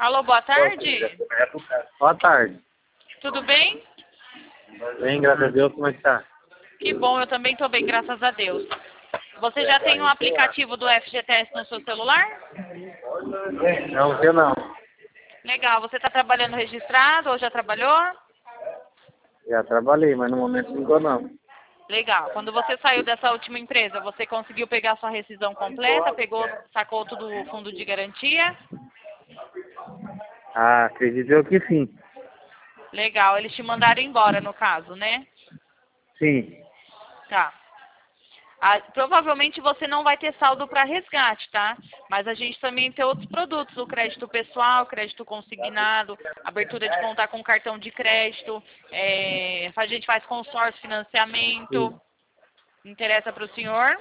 Alô, boa tarde. Boa tarde. Tudo bem? Bem, graças a Deus, como é que tá? Que bom, eu também estou bem, graças a Deus. Você já tem um aplicativo do FGTS no seu celular? Não, eu não. Legal, você está trabalhando registrado ou já trabalhou? Já trabalhei, mas no momento não tô não. Legal. Quando você saiu dessa última empresa, você conseguiu pegar sua rescisão completa, sacou tudo o fundo de garantia? Ah, acredito eu que sim. Legal, eles te mandaram embora no caso, né? Sim. Tá. Provavelmente você não vai ter saldo para resgate, tá? Mas a gente também tem outros produtos, o crédito pessoal, crédito consignado, abertura de conta com cartão de crédito, a gente faz consórcio, financiamento. Interessa para o senhor?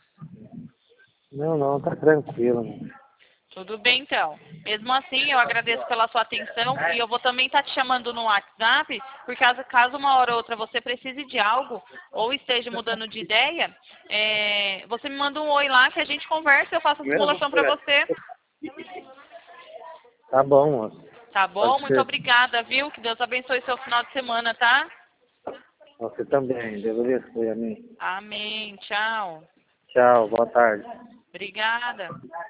Não, tá tranquilo. Tudo bem, então. Mesmo assim, eu agradeço pela sua atenção e eu vou também estar te chamando no WhatsApp, porque caso uma hora ou outra você precise de algo ou esteja mudando de ideia, você me manda um oi lá que a gente conversa, eu faço a simulação para você. Tá bom, moço. Tá bom? Pode Muito ser. obrigada, viu? Que Deus abençoe seu final de semana, tá? Você também. Deus abençoe, amém. Amém. Tchau. Tchau, boa tarde. Obrigada.